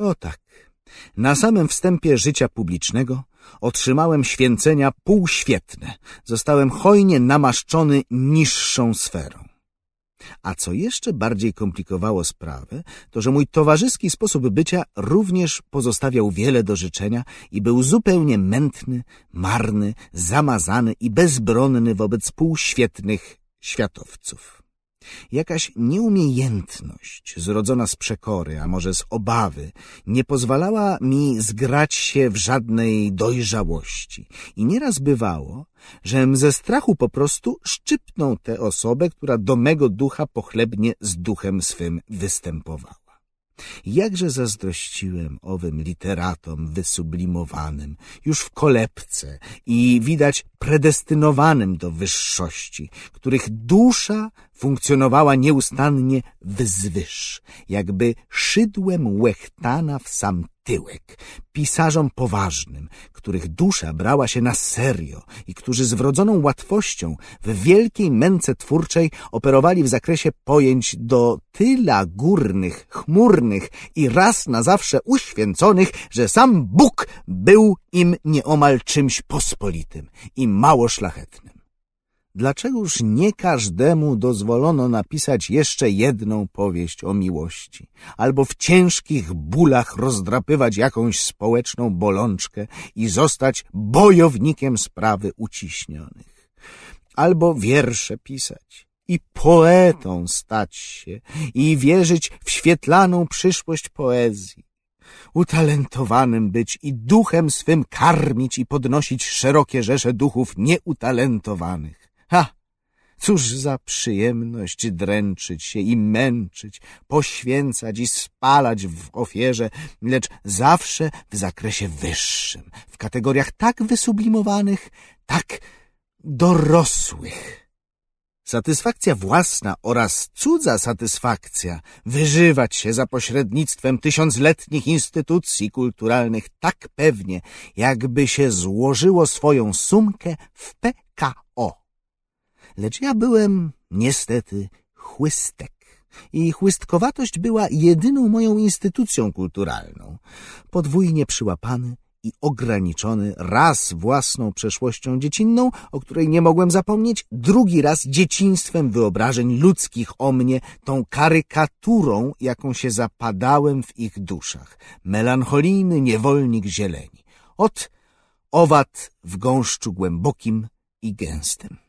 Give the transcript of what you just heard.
O tak, na samym wstępie życia publicznego otrzymałem święcenia półświetne. Zostałem hojnie namaszczony niższą sferą. A co jeszcze bardziej komplikowało sprawę, to że mój towarzyski sposób bycia również pozostawiał wiele do życzenia i był zupełnie mętny, marny, zamazany i bezbronny wobec półświetnych światowców. Jakaś nieumiejętność, zrodzona z przekory, a może z obawy, nie pozwalała mi zgrać się w żadnej dojrzałości. I nieraz bywało, żem ze strachu po prostu szczypnął tę osobę, która do mego ducha pochlebnie z duchem swym występowała. Jakże zazdrościłem owym literatom wysublimowanym, już w kolebce i widać predestynowanym do wyższości, których dusza funkcjonowała nieustannie wzwyż, jakby szydłem łechtana w sam tyłek, pisarzom poważnym, których dusza brała się na serio i którzy z wrodzoną łatwością w wielkiej męce twórczej operowali w zakresie pojęć do tyla górnych, chmurnych i raz na zawsze uświęconych, że sam Bóg był im nieomal czymś pospolitym i mało szlachetnym. Dlaczegoż nie każdemu dozwolono napisać jeszcze jedną powieść o miłości, albo w ciężkich bólach rozdrapywać jakąś społeczną bolączkę i zostać bojownikiem sprawy uciśnionych, albo wiersze pisać i poetą stać się i wierzyć w świetlaną przyszłość poezji, utalentowanym być i duchem swym karmić i podnosić szerokie rzesze duchów nieutalentowanych. Ha! Cóż za przyjemność dręczyć się i męczyć, poświęcać i spalać w ofierze, lecz zawsze w zakresie wyższym, w kategoriach tak wysublimowanych, tak dorosłych. Satysfakcja własna oraz cudza satysfakcja, wyżywać się za pośrednictwem tysiącletnich instytucji kulturalnych tak pewnie, jakby się złożyło swoją sumkę w PKO. Lecz ja byłem niestety chłystek i chłystkowatość była jedyną moją instytucją kulturalną. Podwójnie przyłapany i ograniczony raz własną przeszłością dziecinną, o której nie mogłem zapomnieć, drugi raz dzieciństwem wyobrażeń ludzkich o mnie, tą karykaturą, jaką się zapadałem w ich duszach. Melancholijny niewolnik zieleni. Ot owad w gąszczu głębokim i gęstym.